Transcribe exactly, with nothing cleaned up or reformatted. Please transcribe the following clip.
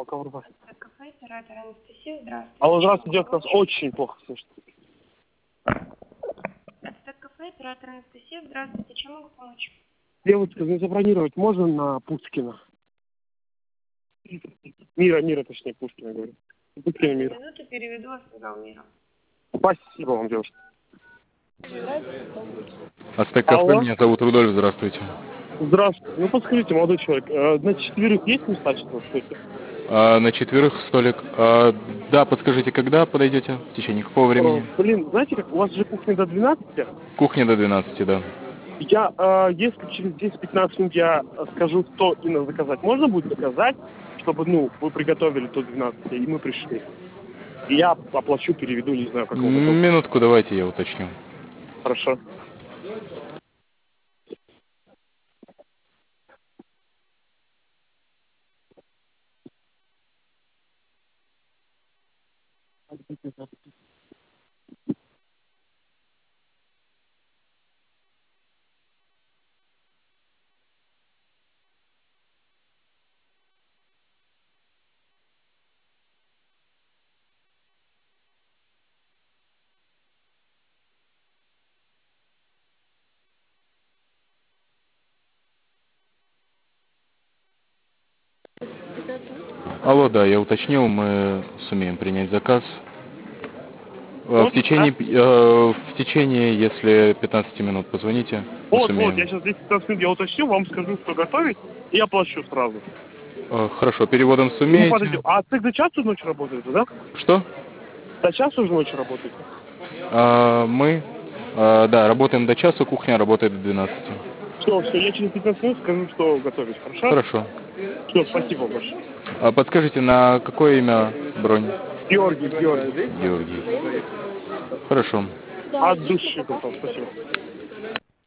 пока врубай. Кафе, оператор Анастасия, здравствуйте. Алло, здравствуйте, девушка, вас очень плохо слышно. Ацтек кафе, оператор Анастасия, здравствуйте. Чем могу помочь? Девушка, ну забронировать можно на Пушкина? Мира, Мира, точнее, Пушкина, говорю. Пушкина, Одну Мира. минуту переведу вас в зал Мира. Спасибо вам, девушка. Ацтек кафе, Алло. меня зовут Рудольф, здравствуйте. Здравствуйте. Ну, подскажите, молодой человек, э, на четверых есть места сейчас в стойке? А, на четверых столик. А, да, подскажите, когда подойдете? В течение какого времени? Э, блин, знаете как, у вас же кухня до двенадцати? Кухня до двенадцати, да. Я, э, если через десять-пятнадцать минут я скажу, что именно заказать, можно будет заказать, чтобы, ну, вы приготовили до двенадцати, и мы пришли. И я оплачу, переведу, не знаю, как вам удобно. Минутку давайте я уточню. Хорошо. Алло, да, я уточнил, мы сумеем принять заказ. Э, В Вот, течение, да? э, в течение, если пятнадцати минут позвоните, мы Вот, вот, сумеем. я сейчас десять-пятнадцать минут я уточню, вам скажу, что готовить, и я плачу сразу. Э, Хорошо, переводом И мы подойдем. сумеете. А ты до часу ночи работаете, да? Что? До часу уже ночи работаете? А, мы, а, да, работаем до часу, кухня работает до двенадцати. Все, все, я через пятнадцать минут скажу, что готовить, хорошо? Хорошо. Все, спасибо большое. А подскажите, на какое имя бронь? Георгий, Георгий. Георгий. Хорошо. От души, готов, спасибо.